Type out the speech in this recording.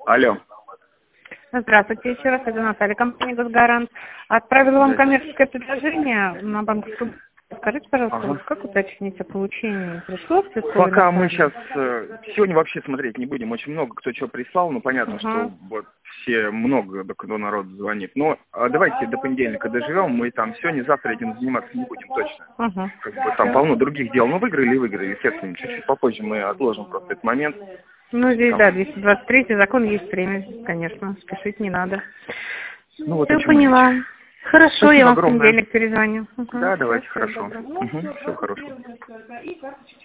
Алло. Здравствуйте, еще раз, это Наталья, компания «Госгарант». Отправила вам коммерческое предложение на банковскую. Скажите, пожалуйста, как уточнить о получении? Пришло все? Пока мы сейчас сегодня вообще смотреть не будем. Очень много кто что прислал, но понятно, что вот все много кто народу звонит. Но давайте до понедельника доживем, мы там сегодня, завтра этим заниматься не будем точно. Как бы там полно других дел. Ну, выиграли и выиграли, естественно. Чуть-чуть попозже мы отложим просто этот момент. Ну, здесь, да, 223 закон, есть время, конечно, спешить не надо. Ну, вот все поняла. Хорошо, спасибо, я вам огромное. в понедельник перезвоню. Да, давайте, хорошо. Всего хорошего.